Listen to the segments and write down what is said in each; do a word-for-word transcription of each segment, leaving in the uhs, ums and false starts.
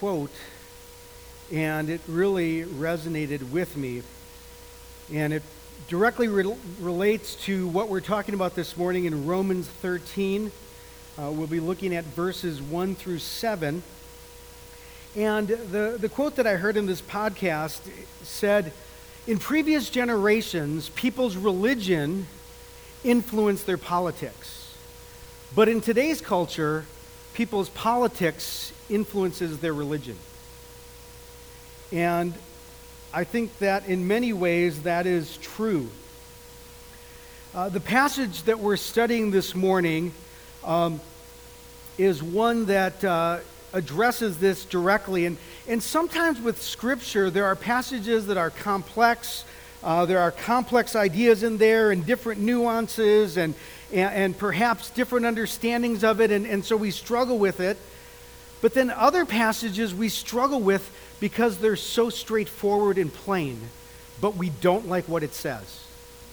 quote, and it really resonated with me. And it directly re- relates to what we're talking about this morning in Romans thirteen. Uh, we'll be looking at verses one through seven. And the, the quote that I heard in this podcast said, in previous generations, people's religion influenced their politics. But in today's culture, people's politics influences their religion. And I think that in many ways that is true. Uh, the passage that we're studying this morning um, is one that uh, addresses this directly. And, and sometimes with Scripture, there are passages that are complex. Uh, there are complex ideas in there and different nuances and, and, and perhaps different understandings of it. And, and so we struggle with it. But then other passages we struggle with because they're so straightforward and plain, but we don't like what it says.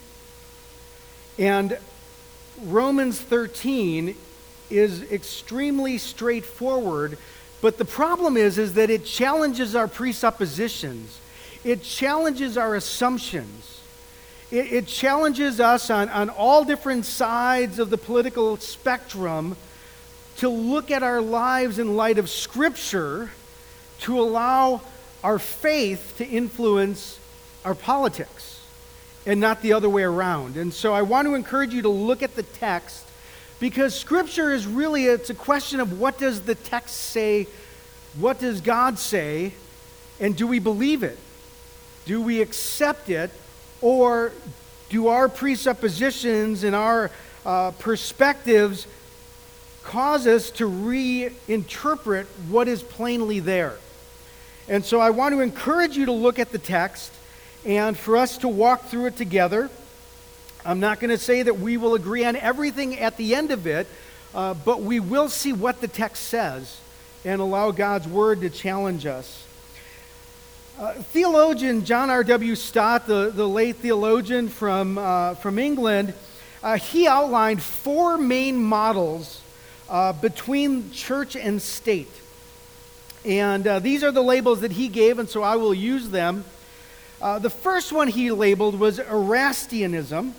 And Romans thirteen is extremely straightforward, but the problem is, is that it challenges our presuppositions. It challenges our assumptions. It, it challenges us on, on all different sides of the political spectrum to look at our lives in light of Scripture, to allow our faith to influence our politics and not the other way around. And so I want to encourage you to look at the text, because Scripture is really, it's a question of what does the text say, what does God say, and do we believe it? Do we accept it, or do our presuppositions and our uh, perspectives cause us to reinterpret what is plainly there? And so I want to encourage you to look at the text and for us to walk through it together. I'm not going to say that we will agree on everything at the end of it, uh, but we will see what the text says and allow God's Word to challenge us. Uh, theologian John R W Stott, the, the late theologian from, uh, from England, uh, he outlined four main models uh, between church and state. And uh, these are the labels that he gave, and so I will use them. Uh, the first one he labeled was Erastianism.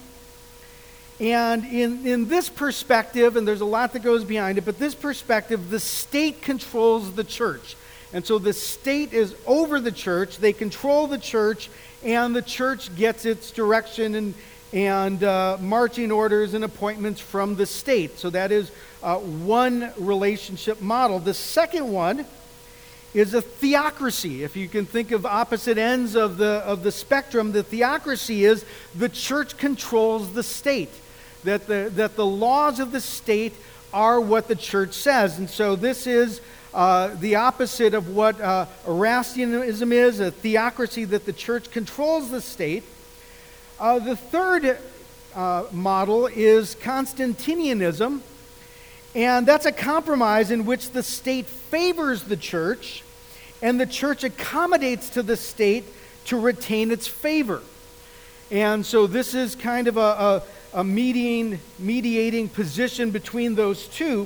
And in, in this perspective, and there's a lot that goes behind it, but this perspective, the state controls the church. And so the state is over the church, they control the church, and the church gets its direction and, and uh, marching orders and appointments from the state. So that is uh, one relationship model. The second one is a theocracy. If you can think of opposite ends of the, of the spectrum, the theocracy is the church controls the state. That the, that the laws of the state are what the church says. And so this is uh, the opposite of what uh, Erastianism is, a theocracy that the church controls the state. Uh, the third uh, model is Constantinianism, and that's a compromise in which the state favors the church, and the church accommodates to the state to retain its favor. And so this is kind of a, a a mediating, mediating position between those two.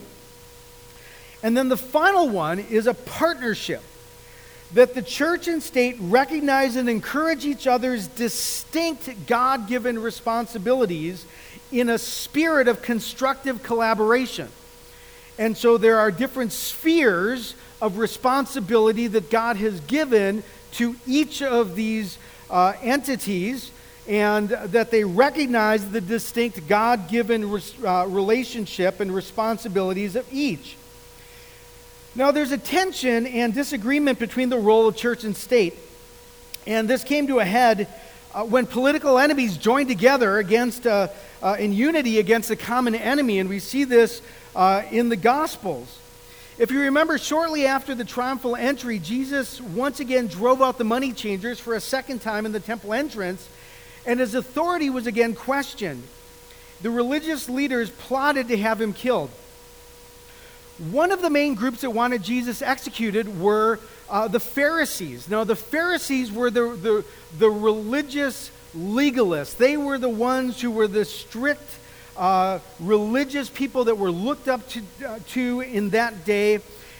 And then the final one is a partnership, that the church and state recognize and encourage each other's distinct God-given responsibilities in a spirit of constructive collaboration. And so there are different spheres of responsibility that God has given to each of these uh, entities, and that they recognize the distinct God-given res- uh, relationship and responsibilities of each. Now, there's a tension and disagreement between the role of church and state, and this came to a head uh, when political enemies joined together against, uh, uh, in unity against a common enemy, and we see this uh, in the Gospels. If you remember, shortly after the triumphal entry, Jesus once again drove out the money changers for a second time in the temple entrance, and his authority was again questioned. The religious leaders plotted to have him killed. One of the main groups that wanted Jesus executed were uh, the Pharisees. Now, the Pharisees were the, the, the religious legalists. They were the ones who were the strict uh, religious people that were looked up to, uh, to in that day.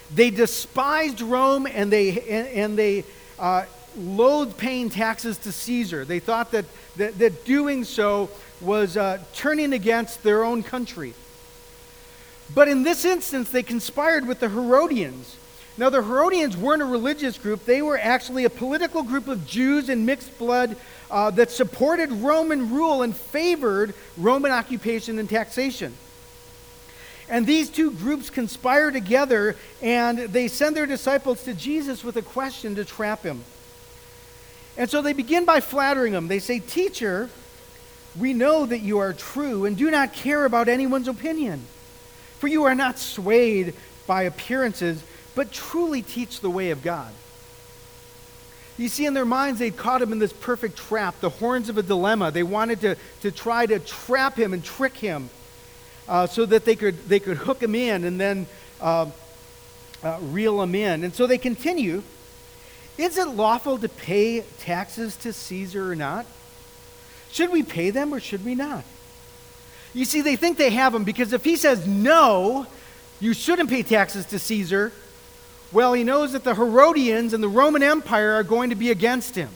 They despised Rome, and they and, and they uh, loathed paying taxes to Caesar. They thought that that, that doing so was uh, turning against their own country. But in this instance, they conspired with the Herodians. Now, the Herodians weren't a religious group. They were actually a political group of Jews and mixed blood uh, that supported Roman rule and favored Roman occupation and taxation. And these two groups conspire together, and they send their disciples to Jesus with a question to trap him. And so they begin by flattering him. They say, "Teacher, we know that you are true and do not care about anyone's opinion. For you are not swayed by appearances, but truly teach the way of God." You see, in their minds, they'd caught him in this perfect trap, the horns of a dilemma. They wanted to, to try to trap him and trick him uh, so that they could, they could hook him in and then uh, uh, reel him in. And so they continue, "Is it lawful to pay taxes to Caesar or not? Should we pay them or should we not?" You see, they think they have him because if he says, "No, you shouldn't pay taxes to Caesar," well, he knows that the Herodians and the Roman Empire are going to be against him.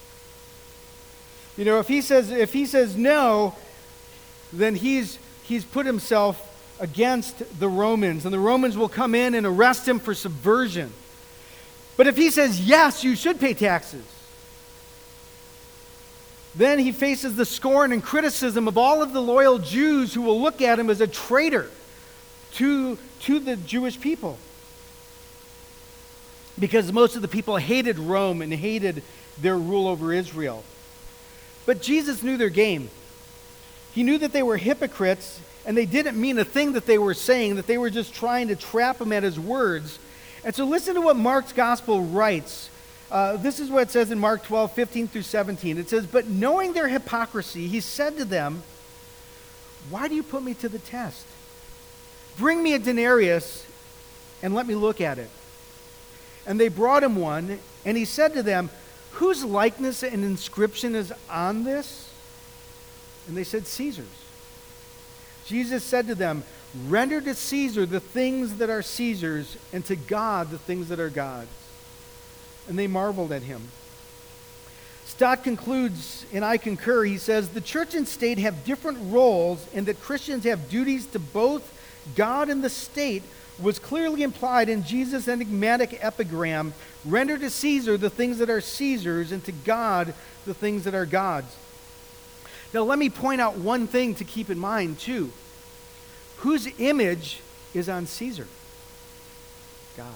You know, if he says if he says no, then he's he's put himself against the Romans, and the Romans will come in and arrest him for subversion. But if he says, "Yes, you should pay taxes," then he faces the scorn and criticism of all of the loyal Jews who will look at him as a traitor to, to the Jewish people. Because most of the people hated Rome and hated their rule over Israel. But Jesus knew their game. He knew that they were hypocrites, and they didn't mean a thing that they were saying, that they were just trying to trap him at his words. And so listen to what Mark's gospel writes. Uh, this is what it says in Mark twelve, fifteen through seventeen. It says, "But knowing their hypocrisy, he said to them, 'Why do you put me to the test? Bring me a denarius and let me look at it.' And they brought him one, and he said to them, 'Whose likeness and inscription is on this?' And they said, 'Caesar's.' Jesus said to them, 'Render to Caesar the things that are Caesar's, and to God the things that are God's.' And they marveled at him." Stott concludes, and I concur, he says, "The church and state have different roles, and that Christians have duties to both God and the state was clearly implied in Jesus' enigmatic epigram, 'Render to Caesar the things that are Caesar's, and to God the things that are God's.'" Now let me point out one thing to keep in mind too. Whose image is on Caesar? God's.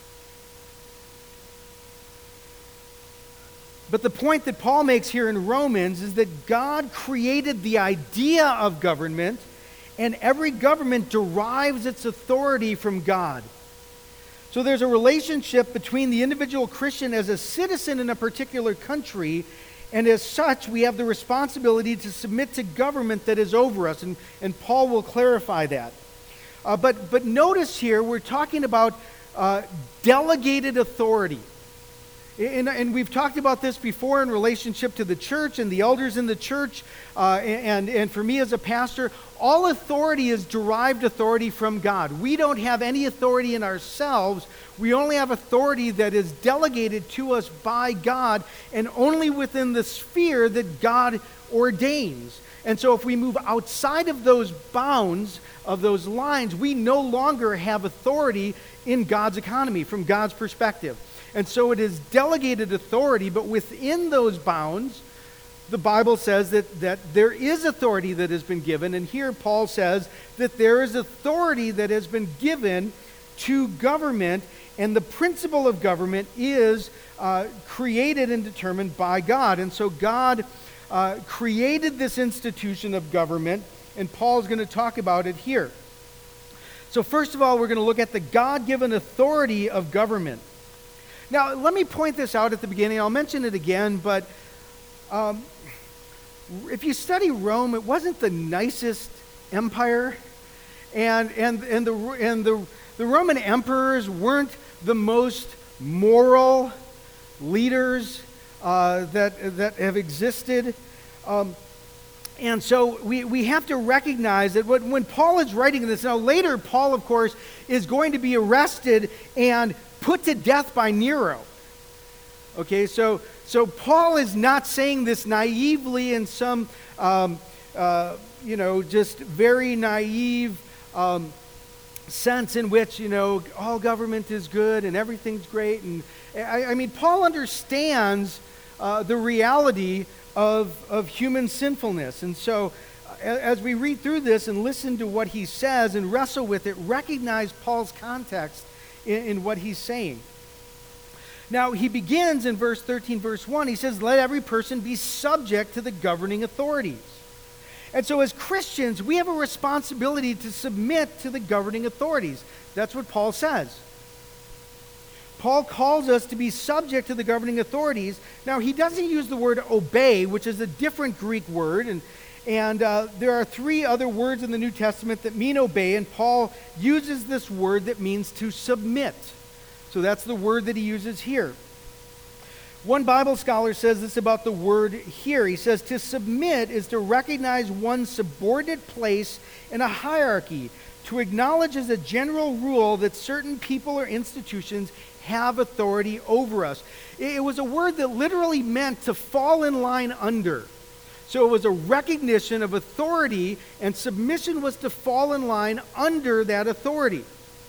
But the point that Paul makes here in Romans is that God created the idea of government, and every government derives its authority from God. So there's a relationship between the individual Christian as a citizen in a particular country, and as such, we have the responsibility to submit to government that is over us, and, and Paul will clarify that. Uh, but, but notice here, we're talking about uh, delegated authority. And, and we've talked about this before in relationship to the church and the elders in the church, uh, and, and for me as a pastor, all authority is derived authority from God. We don't have any authority in ourselves. We only have authority that is delegated to us by God, and only within the sphere that God ordains. And so if we move outside of those bounds, of those lines, we no longer have authority in God's economy, from God's perspective. And so it is delegated authority, but within those bounds, the Bible says that, that there is authority that has been given. And here Paul says that there is authority that has been given to government, and the principle of government is uh, created and determined by God. And so God uh, created this institution of government, and Paul's going to talk about it here. So first of all, we're going to look at the God-given authority of government. Now, let me point this out at the beginning. I'll mention it again, but um, if you study Rome, it wasn't the nicest empire, and and and the and the the Roman emperors weren't the most moral leaders uh, that that have existed. Um, And so we, we have to recognize that when, when Paul is writing this, now later Paul, of course, is going to be arrested and put to death by Nero. Okay, so so Paul is not saying this naively in some, um, uh, you know, just very naive um, sense in which, you know, all government is good and everything's great. And I, I mean, Paul understands uh, the reality of, of human sinfulness. And so as we read through this and listen to what he says and wrestle with it, recognize Paul's context in, in what he's saying. Now, he begins in verse thirteen, verse one. He says, let every person be subject to the governing authorities. And so as Christians, we have a responsibility to submit to the governing authorities. That's what Paul says. Paul calls us to be subject to the governing authorities. Now, he doesn't use the word obey, which is a different Greek word. And, and uh, there are three other words in the New Testament that mean obey, and Paul uses this word that means to submit. So that's the word that he uses here. One Bible scholar says this about the word here. He says, to submit is to recognize one's subordinate place in a hierarchy, to acknowledge as a general rule that certain people or institutions have authority over us. It was a word that literally meant to fall in line under. So it was a recognition of authority, and submission was to fall in line under that authority.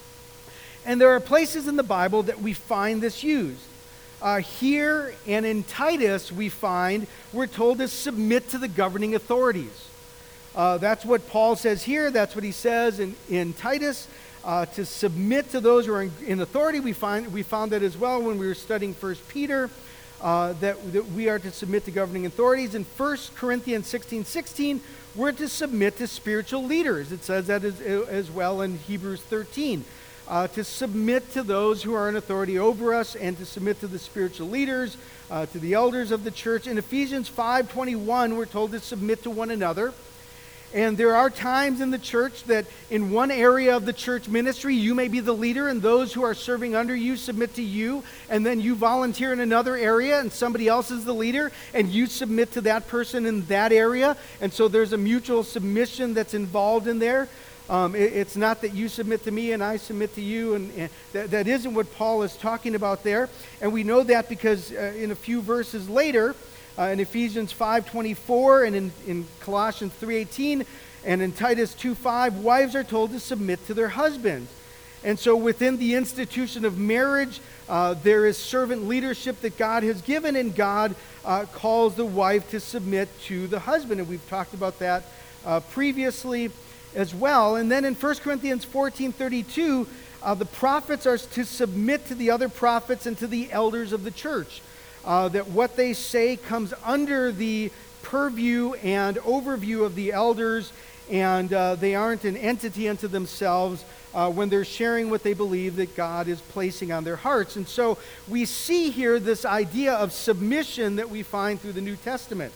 And there are places in the Bible that we find this used. Uh, here and in Titus, we find we're told to submit to the governing authorities. Uh, that's what Paul says here. That's what he says in, in Titus, uh, to submit to those who are in, in authority. We find we found that as well when we were studying First Peter, uh, that, that we are to submit to governing authorities. In First Corinthians sixteen sixteen, we're to submit to spiritual leaders. It says that as, as well in Hebrews thirteen. Uh, to submit to those who are in authority over us and to submit to the spiritual leaders, uh, to the elders of the church. In Ephesians five twenty-one, we're told to submit to one another. And there are times in the church that in one area of the church ministry, you may be the leader and those who are serving under you submit to you. And then you volunteer in another area and somebody else is the leader and you submit to that person in that area. And so there's a mutual submission that's involved in there. Um, it, it's not that you submit to me and I submit to you, and, and that, that isn't what Paul is talking about there. And we know that because uh, in a few verses later, uh, in Ephesians five twenty-four and in, in Colossians three eighteen and in Titus two five, wives are told to submit to their husbands. And so within the institution of marriage, uh, there is servant leadership that God has given, and God uh, calls the wife to submit to the husband. And we've talked about that uh, previously as well. And then in First Corinthians fourteen thirty-two, uh, the prophets are to submit to the other prophets and to the elders of the church. Uh, that what they say comes under the purview and overview of the elders, and uh, they aren't an entity unto themselves uh, when they're sharing what they believe that God is placing on their hearts. And so we see here this idea of submission that we find through the New Testament.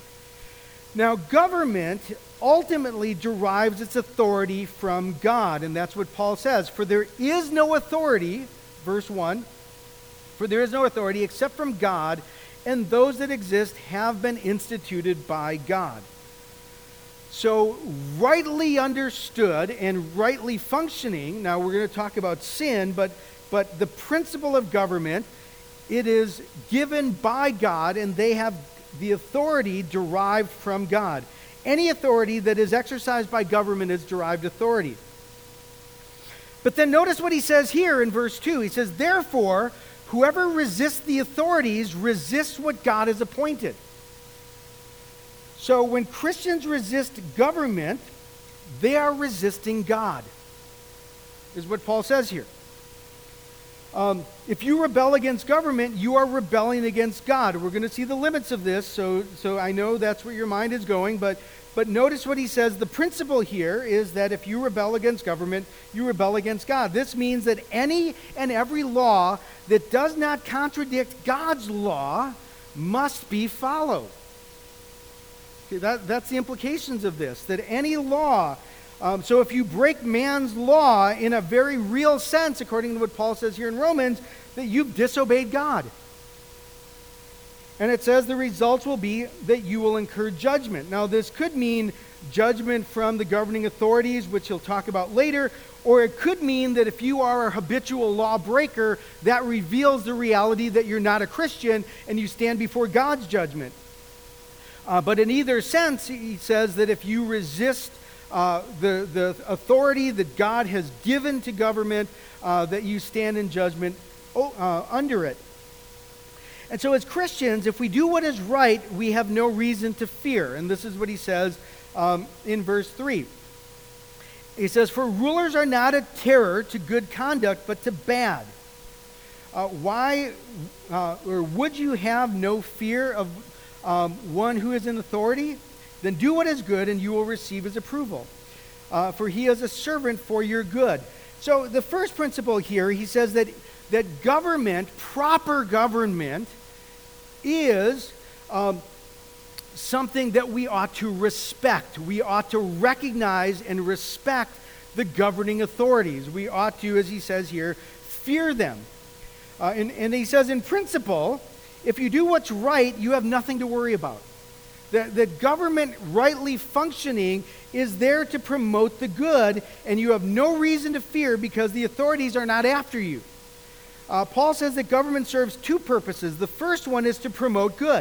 Now, government ultimately derives its authority from God, and that's what Paul says. For there is no authority, verse one, for there is no authority except from God, and those that exist have been instituted by God. So, rightly understood and rightly functioning, now we're going to talk about sin, but, but the principle of government, it is given by God, and they have the authority derived from God. Any authority that is exercised by government is derived authority. But then notice what he says here in verse two. He says, therefore, whoever resists the authorities resists what God has appointed. So when Christians resist government, they are resisting God, is what Paul says here. Um, if you rebel against government, you are rebelling against God. We're going to see the limits of this, so, so I know that's where your mind is going, but, but notice what he says. The principle here is that if you rebel against government, you rebel against God. This means that any and every law that does not contradict God's law must be followed. Okay, that, that's the implications of this, that any law... Um, so if you break man's law in a very real sense, according to what Paul says here in Romans, that you've disobeyed God. And it says the results will be that you will incur judgment. Now, this could mean judgment from the governing authorities, which he'll talk about later, or it could mean that if you are a habitual lawbreaker, that reveals the reality that you're not a Christian and you stand before God's judgment. Uh, but in either sense, he says that if you resist uh, the, the authority that God has given to government, uh, that you stand in judgment uh, under it. And so as Christians, if we do what is right, we have no reason to fear. And this is what he says um, in verse three. He says, "For rulers are not a terror to good conduct, but to bad. Uh, why, uh, or would you have no fear of um, one who is in authority? Then do what is good, and you will receive his approval. Uh, for he is a servant for your good." So the first principle here, he says that, that government, proper government, is um, something that we ought to respect. We ought to recognize and respect the governing authorities. We ought to, as he says here, fear them. Uh, and, and he says, in principle, if you do what's right, you have nothing to worry about. The, the government rightly functioning is there to promote the good, and you have no reason to fear because the authorities are not after you. Uh, Paul says that government serves two purposes. The first one is to promote good.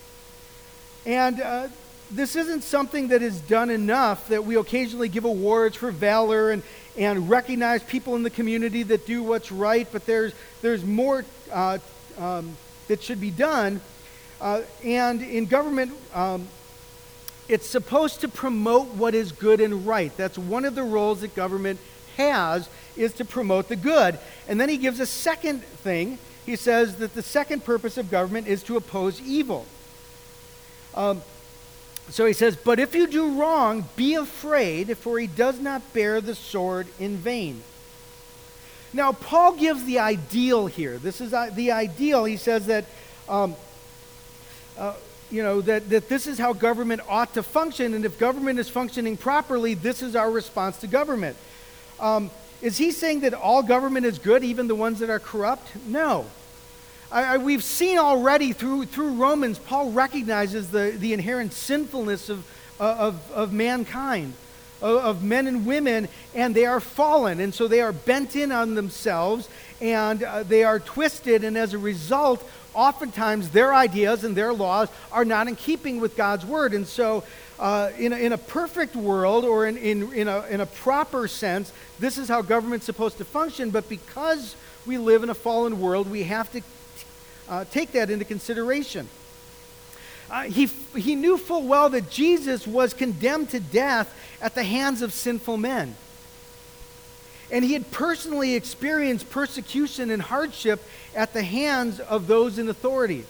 And uh, this isn't something that is done enough that we occasionally give awards for valor and, and recognize people in the community that do what's right, but there's, there's more uh, um, that should be done. Uh, and in government, um, it's supposed to promote what is good and right. That's one of the roles that government has, is to promote the good. And then he gives a second thing. He says that the second purpose of government is to oppose evil. Um, so he says, "But if you do wrong, be afraid, for he does not bear the sword in vain." Now, Paul gives the ideal here. This is uh, the ideal. He says that, um, uh, you know, that, that this is how government ought to function, and if government is functioning properly, this is our response to government. Um, is he saying that all government is good, even the ones that are corrupt? No. I, I, we've seen already through through Romans, Paul recognizes the, the inherent sinfulness of, uh, of, of mankind, of, of men and women, and they are fallen. And so they are bent in on themselves, and uh, they are twisted, and as a result, oftentimes their ideas and their laws are not in keeping with God's word. And so uh, in, a, in a perfect world, or in, in, in, a, in a proper sense, this is how government's supposed to function. But because we live in a fallen world, we have to uh, take that into consideration. Uh, he, he knew full well that Jesus was condemned to death at the hands of sinful men. And he had personally experienced persecution and hardship at the hands of those in authority.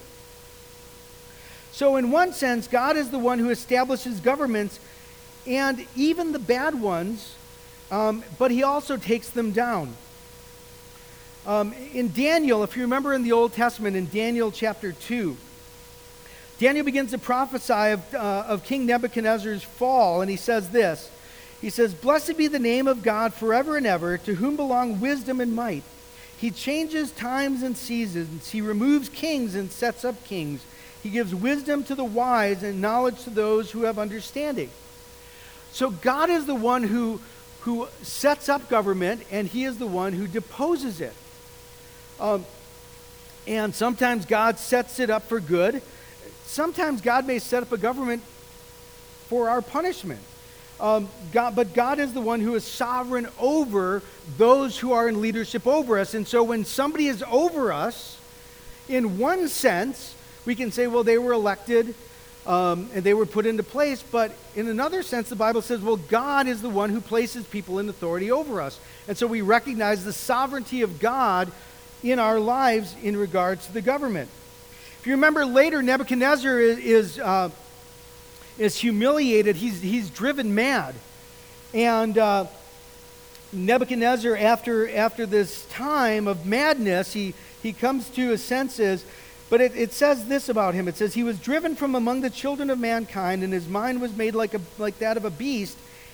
So in one sense, God is the one who establishes governments, and even the bad ones, um, but he also takes them down. Um, in Daniel, if you remember in the Old Testament, in Daniel chapter two, Daniel begins to prophesy of, uh, of King Nebuchadnezzar's fall, and he says this. He says, "Blessed be the name of God forever and ever, to whom belong wisdom and might. He changes times and seasons. He removes kings and sets up kings. He gives wisdom to the wise and knowledge to those who have understanding." So God is the one who, who sets up government, and he is the one who deposes it. Um, and sometimes God sets it up for good. Sometimes God may set up a government for our punishment. Um, God, but God is the one who is sovereign over those who are in leadership over us. And so when somebody is over us, in one sense, we can say, well, they were elected um, and they were put into place. But in another sense, the Bible says, well, God is the one who places people in authority over us. And so we recognize the sovereignty of God in our lives in regards to the government. If you remember later, Nebuchadnezzar is... is uh, is humiliated. He's, he's driven mad. And uh, Nebuchadnezzar, after, after this time of madness, he, he comes to his senses. But it, it says this about him. It says, "He was driven from among the children of mankind, and his mind was made like, a, like that of a beast,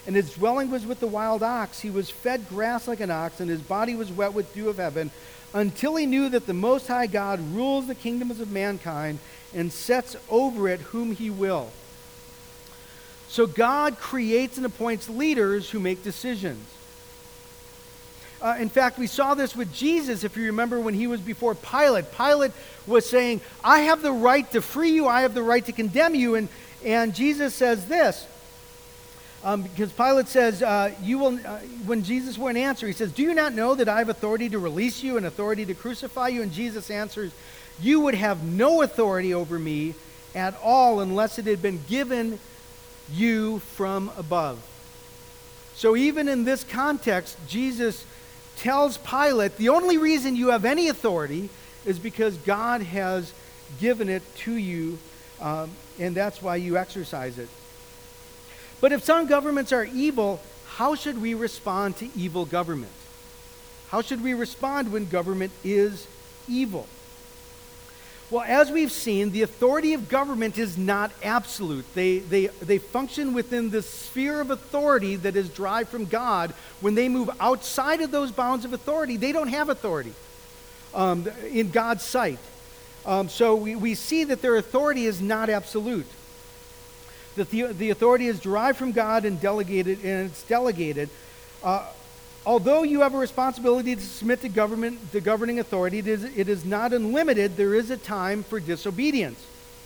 and his dwelling was with the wild ox. He was fed grass like an ox, and his body was wet with dew of heaven, until he knew that the Most High God rules the kingdoms of mankind and sets over it whom he will. So God creates and appoints leaders who make decisions. Uh, in fact, we saw this with Jesus, if you remember, when he was before Pilate. Pilate was saying, I have the right to free you, I have the right to condemn you. And, and Jesus says this, um, because Pilate says, uh, "You will." Uh, when Jesus wouldn't answer, he says, do you not know that I have authority to release you and authority to crucify you? And Jesus answers, you would have no authority over me at all unless it had been given you from above. So even in this context, Jesus tells Pilate, the only reason you have any authority is because God has given it to you, um, and that's why you exercise it. But if some governments are evil, how should we respond to evil government? How should we respond when government is evil? Well, as we've seen, the authority of government is not absolute. They, they, they function within the sphere of authority that is derived from God. When they move outside of those bounds of authority, they don't have authority um, in God's sight. Um, so we, we see that their authority is not absolute. The, the, the authority is derived from God and delegated, and it's delegated. Uh, Although you have a responsibility to submit to government, the governing authority, it is, it is not unlimited. There is a time for disobedience.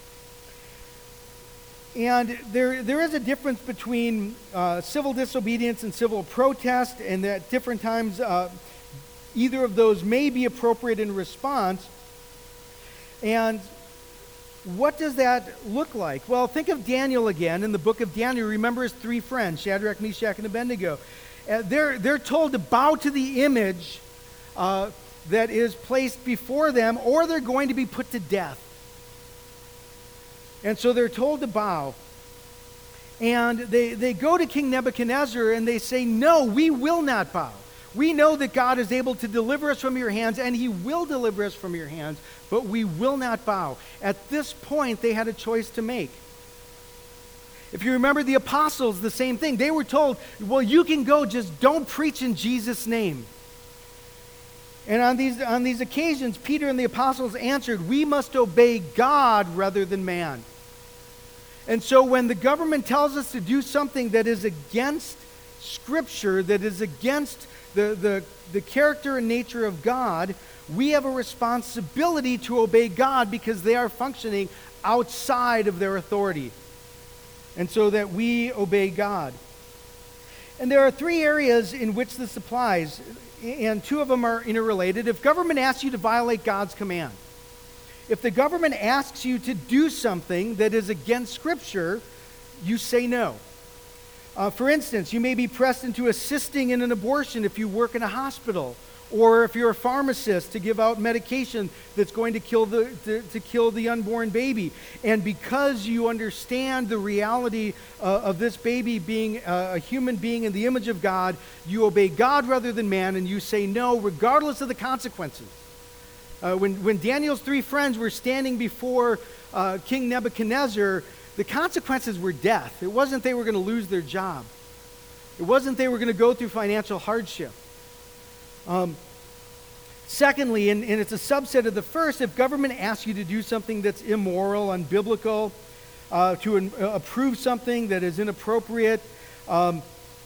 And there, there is a difference between uh, civil disobedience and civil protest, and at different times uh, either of those may be appropriate in response. And what does that look like? Well, think of Daniel again. In the book of Daniel, remember his three friends, Shadrach, Meshach, and Abednego. Uh, they're, they're told to bow to the image uh, that is placed before them, or they're going to be put to death. And so they're told to bow. And they, they go to King Nebuchadnezzar and they say, no, we will not bow. We know that God is able to deliver us from your hands, and he will deliver us from your hands, but we will not bow. At this point, they had a choice to make. If you remember the apostles, the same thing. They were told, well, you can go, just don't preach in Jesus' name. And on these, on these occasions, Peter and the apostles answered, we must obey God rather than man. And so when the government tells us to do something that is against Scripture, that is against the, the, the character and nature of God, we have a responsibility to obey God because they are functioning outside of their authority. And so that we obey God. And there are three areas in which this applies, and two of them are interrelated. If government asks you to violate God's command, if the government asks you to do something that is against Scripture, you say no. Uh, for instance, you may be pressed into assisting in an abortion if you work in a hospital, or if you're a pharmacist to give out medication that's going to kill the to, to kill the unborn baby. And because you understand the reality uh, of this baby being uh, a human being in the image of God, you obey God rather than man, and you say no regardless of the consequences. Uh, when, when Daniel's three friends were standing before uh, King Nebuchadnezzar, the consequences were death. It wasn't they were going to lose their job. It wasn't they were going to go through financial hardship. Um, secondly, and, and it's a subset of the first, if government asks you to do something that's immoral, unbiblical, uh, to in, uh, approve something that is inappropriate, um,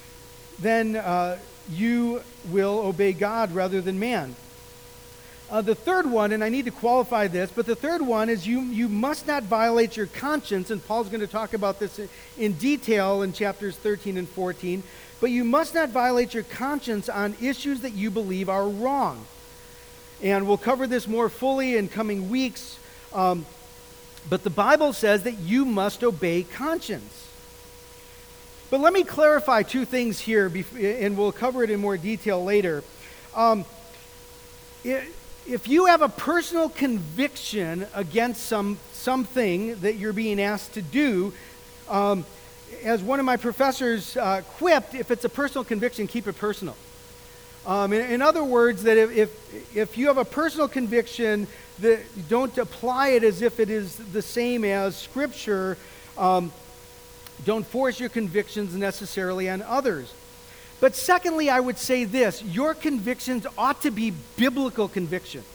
then uh, you will obey God rather than man. Uh, the third one, and I need to qualify this, but the third one is you, you must not violate your conscience, and Paul's going to talk about this in, in detail in chapters thirteen and fourteen. But you must not violate your conscience on issues that you believe are wrong. And we'll cover this more fully in coming weeks. Um, but the Bible says that you must obey conscience. But let me clarify two things here, and we'll cover it in more detail later. Um, if you have a personal conviction against some something that you're being asked to do, um, as one of my professors uh, quipped, if it's a personal conviction, keep it personal. Um, in, in other words, that if, if if you have a personal conviction, that don't apply it as if it is the same as Scripture. Um, Don't force your convictions necessarily on others. But secondly, I would say this: your convictions ought to be biblical conviction.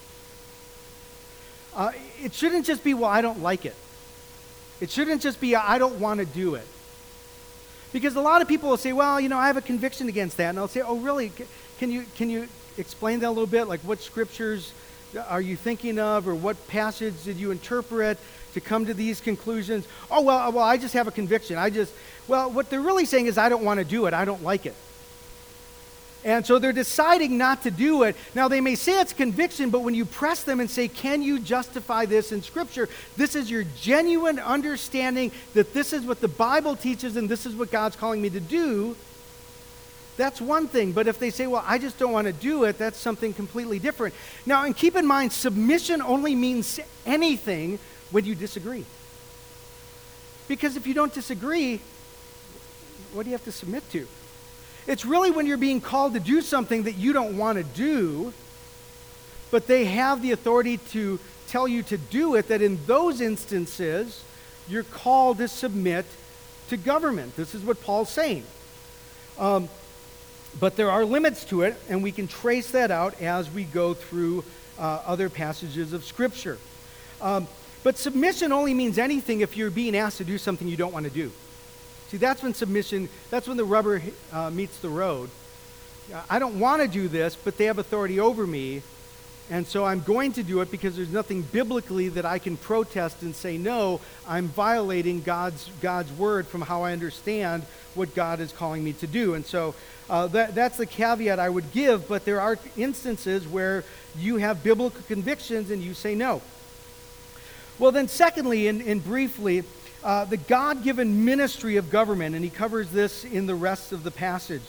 Uh, it shouldn't just be, well, I don't like it. It shouldn't just be, I don't want to do it. Because a lot of people will say, well, you know, I have a conviction against that. And I'll say, oh, really? Can you, can you explain that a little bit? Like, what scriptures are you thinking of, or what passage did you interpret to come to these conclusions? Oh, well, well, I just have a conviction. I just, well, what they're really saying is, I don't want to do it. I don't like it. And so they're deciding not to do it. Now, they may say it's conviction, but when you press them and say, can you justify this in Scripture? This is your genuine understanding that this is what the Bible teaches and this is what God's calling me to do. That's one thing. But if they say, well, I just don't want to do it, that's something completely different. Now, and keep in mind, submission only means anything when you disagree. Because if you don't disagree, what do you have to submit to? It's really when you're being called to do something that you don't want to do, but they have the authority to tell you to do it, that in those instances, you're called to submit to government. This is what Paul's saying. Um, but there are limits to it, and we can trace that out as we go through uh, other passages of Scripture. Um, but submission only means anything if you're being asked to do something you don't want to do. See, that's when submission, that's when the rubber uh, meets the road. I don't want to do this, but they have authority over me, and so I'm going to do it because there's nothing biblically that I can protest and say, no, I'm violating God's God's word from how I understand what God is calling me to do. And so uh, that, that's the caveat I would give, but there are instances where you have biblical convictions and you say no. Well, then secondly, and, and briefly, Uh, the God-given ministry of government, and he covers this in the rest of the passage.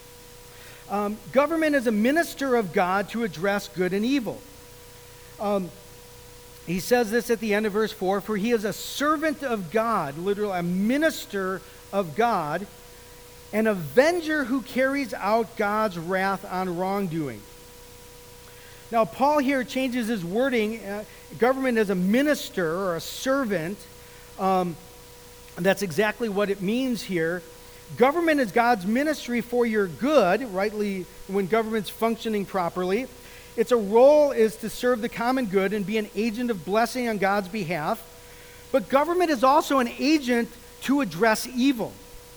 Um, government is a minister of God to address good and evil. Um, he says this at the end of verse four, for he is a servant of God, literally a minister of God, an avenger who carries out God's wrath on wrongdoing. Now, Paul here changes his wording. Uh, government is a minister or a servant. Um, and that's exactly what it means here. Government is God's ministry for your good, rightly, when government's functioning properly. Its a role is to serve the common good and be an agent of blessing on God's behalf. But government is also an agent to address evil.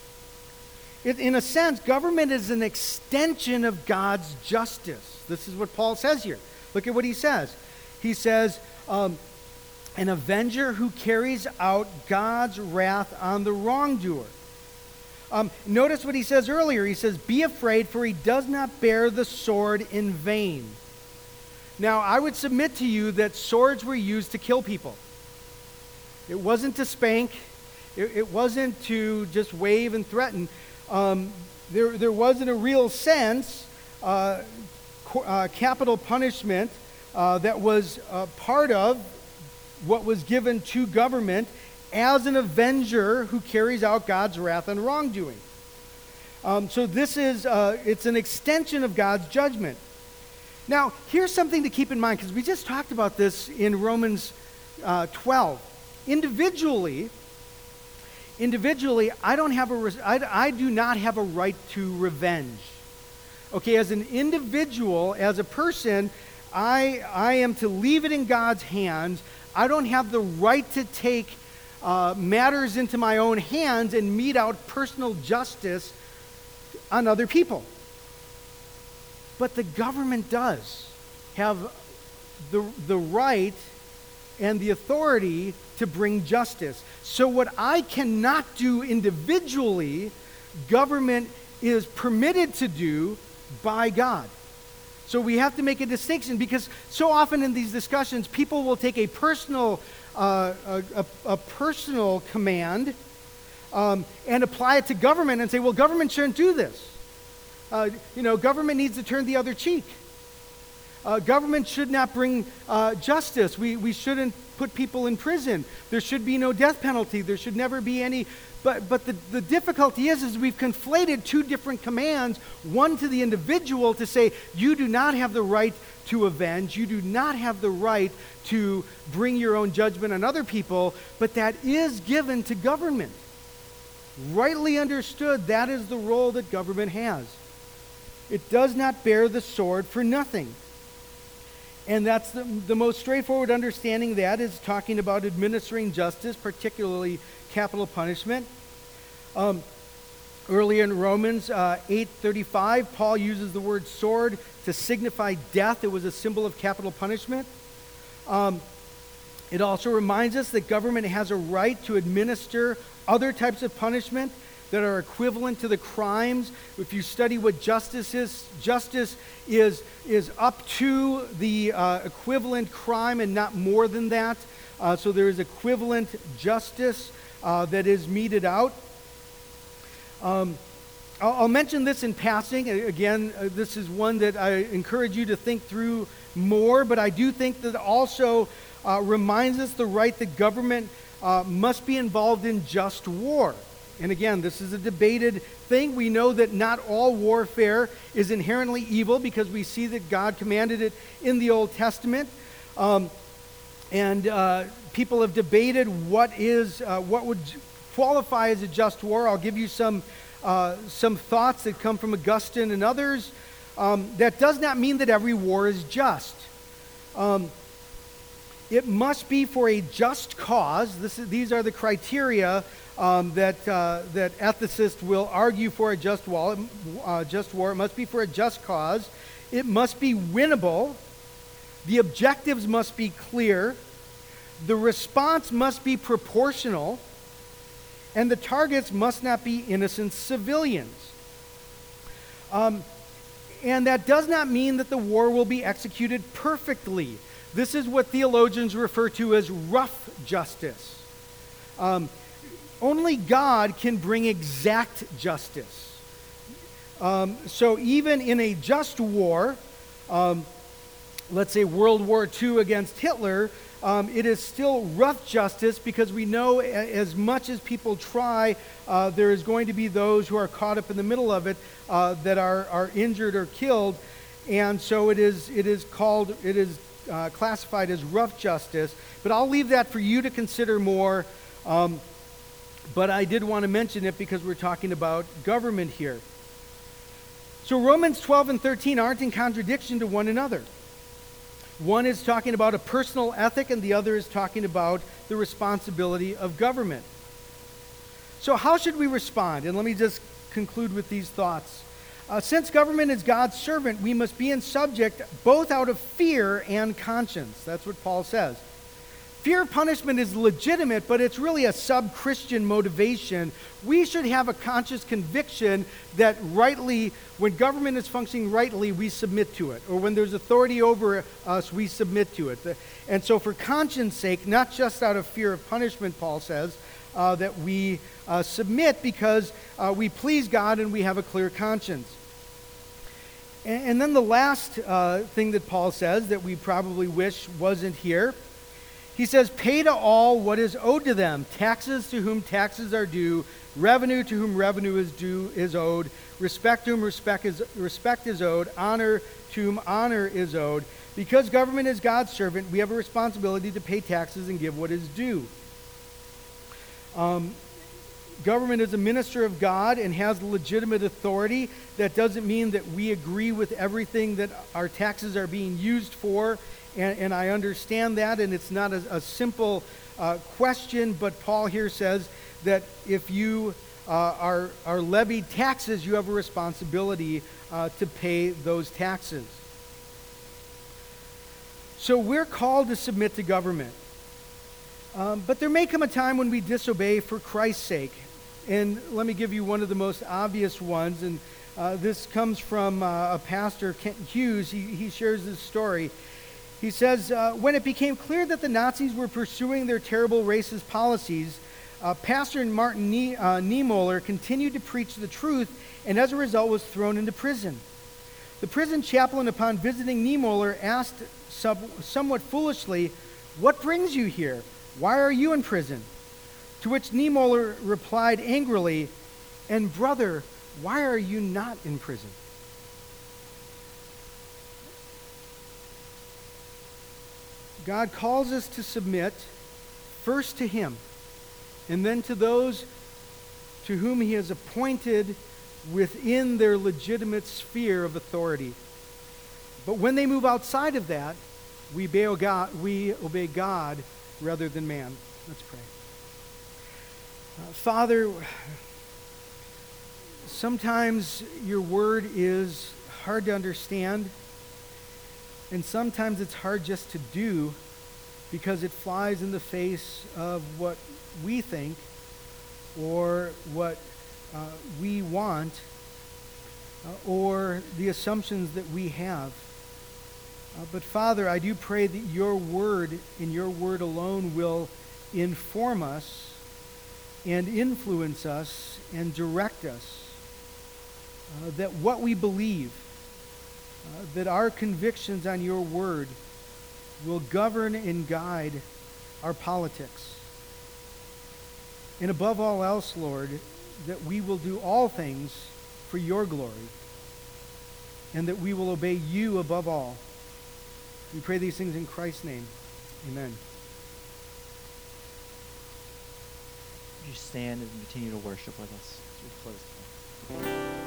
It, in a sense, government is an extension of God's justice. This is what Paul says here. Look at what he says. He says, um, an avenger who carries out God's wrath on the wrongdoer. Um, notice what he says earlier. He says, be afraid, for he does not bear the sword in vain. Now, I would submit to you that swords were used to kill people. It wasn't to spank. It, it wasn't to just wave and threaten. Um, there, there was, in a real sense, uh, co- uh, capital punishment uh, that was uh, part of what was given to government as an avenger who carries out God's wrath on wrongdoing. Um, so this is, uh, it's an extension of God's judgment. Now, here's something to keep in mind, because we just talked about this in Romans uh, twelve. Individually, individually, I don't have a, I, I do not have a right to revenge. Okay, as an individual, as a person, I, I am to leave it in God's hands. I don't have the right to take uh, matters into my own hands and mete out personal justice on other people. But the government does have the, the right and the authority to bring justice. So what I cannot do individually, government is permitted to do by God. So we have to make a distinction, because so often in these discussions, people will take a personal, uh, a, a, a personal command um, and apply it to government and say, well, government shouldn't do this. Uh, you know, government needs to turn the other cheek. Uh, government should not bring uh, justice. We, we shouldn't put people in prison. There should be no death penalty. There should never be any. But, but the, the difficulty is, is we've conflated two different commands, one to the individual to say, you do not have the right to avenge. You do not have the right to bring your own judgment on other people, but that is given to government. Rightly understood, that is the role that government has. It does not bear the sword for nothing. And that's the, the most straightforward understanding of that is talking about administering justice, particularly capital punishment. Um, earlier in Romans uh, eight thirty-five, Paul uses the word sword to signify death. It was a symbol of capital punishment. Um, it also reminds us that government has a right to administer other types of punishment that are equivalent to the crimes. If you study what justice is, justice is, is up to the uh, equivalent crime and not more than that. Uh, so there is equivalent justice uh, that is meted out. Um, I'll, I'll mention this in passing. Again, uh, this is one that I encourage you to think through more, but I do think that also uh, reminds us the right that government uh, must be involved in just war. And again, this is a debated thing. We know that not all warfare is inherently evil because we see that God commanded it in the Old Testament. Um, and uh, people have debated what is uh, what would qualify as a just war. I'll give you some uh, some thoughts that come from Augustine and others. Um, that does not mean that every war is just. Um, it must be for a just cause. This is, these are the criteria Um, that uh, that ethicists will argue for a just war. Uh, just war. It must be for a just cause. It must be winnable. The objectives must be clear. The response must be proportional. And the targets must not be innocent civilians. Um, and that does not mean that the war will be executed perfectly. This is what theologians refer to as rough justice. Um, Only God can bring exact justice. Um, so even in a just war, um, let's say World War Two against Hitler, um, it is still rough justice because we know a- as much as people try, uh, there is going to be those who are caught up in the middle of it uh, that are, are injured or killed. And so it is, it is called, it is uh, classified as rough justice. But I'll leave that for you to consider more. Um, But I did want to mention it because we're talking about government here. So Romans twelve and thirteen aren't in contradiction to one another. One is talking about a personal ethic and the other is talking about the responsibility of government. So how should we respond? And let me just conclude with these thoughts. Uh, since government is God's servant, we must be in subject both out of fear and conscience. That's what Paul says. Fear of punishment is legitimate, but it's really a sub-Christian motivation. We should have a conscious conviction that rightly, when government is functioning rightly, we submit to it. Or when there's authority over us, we submit to it. And so for conscience sake, not just out of fear of punishment, Paul says, uh, that we uh, submit because uh, we please God and we have a clear conscience. And, and then the last uh, thing that Paul says that we probably wish wasn't here, he says, pay to all what is owed to them, taxes to whom taxes are due, revenue to whom revenue is due is owed, respect to whom respect is, respect is owed, honor to whom honor is owed. Because government is God's servant, we have a responsibility to pay taxes and give what is due. Um, government is a minister of God and has legitimate authority. That doesn't mean that we agree with everything that our taxes are being used for. And, and I understand that, and it's not a, a simple uh, question, but Paul here says that if you uh, are, are levied taxes, you have a responsibility uh, to pay those taxes. So we're called to submit to government. Um, but there may come a time when we disobey for Christ's sake. And let me give you one of the most obvious ones, and uh, this comes from uh, a pastor, Kent Hughes. He, he shares this story. He says, uh, when it became clear that the Nazis were pursuing their terrible racist policies, uh, Pastor Martin Nie- uh, Niemöller continued to preach the truth and as a result was thrown into prison. The prison chaplain, upon visiting Niemöller, asked sub- somewhat foolishly, "What brings you here? Why are you in prison?" To which Niemöller replied angrily, "And brother, why are you not in prison?" God calls us to submit first to Him and then to those to whom he has appointed within their legitimate sphere of authority. But when they move outside of that, we obey God, we obey God rather than man. Let's pray. Uh, Father, sometimes your word is hard to understand, and sometimes it's hard just to do because it flies in the face of what we think or what uh, we want uh, or the assumptions that we have. Uh, but Father, I do pray that your word and your word alone will inform us and influence us and direct us. Uh, that what we believe, uh, that our convictions on your word will govern and guide our politics. And above all else, Lord, that we will do all things for your glory and that we will obey you above all. We pray these things in Christ's name. Amen. Would you stand and continue to worship with us as we close today?